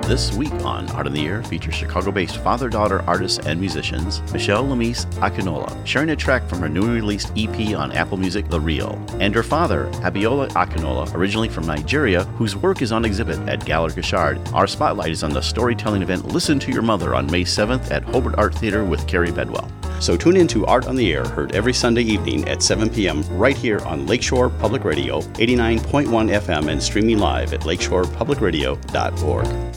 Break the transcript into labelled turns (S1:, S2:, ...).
S1: This week on Art on the Air features Chicago-based father-daughter artists and musicians Michelle Lemise Akinola, sharing a track from her newly released EP on Apple Music, The Real, and her father, Abiola Akinola, originally from Nigeria, whose work is on exhibit at Galler Gachard. Our spotlight is on the storytelling event Listen to Your Mother on May 7th at Hobart Art Theater with Carrie Bedwell. So tune in to Art on the Air, heard every Sunday evening at 7 p.m. right here on Lakeshore Public Radio, 89.1 FM, and streaming live at lakeshorepublicradio.org.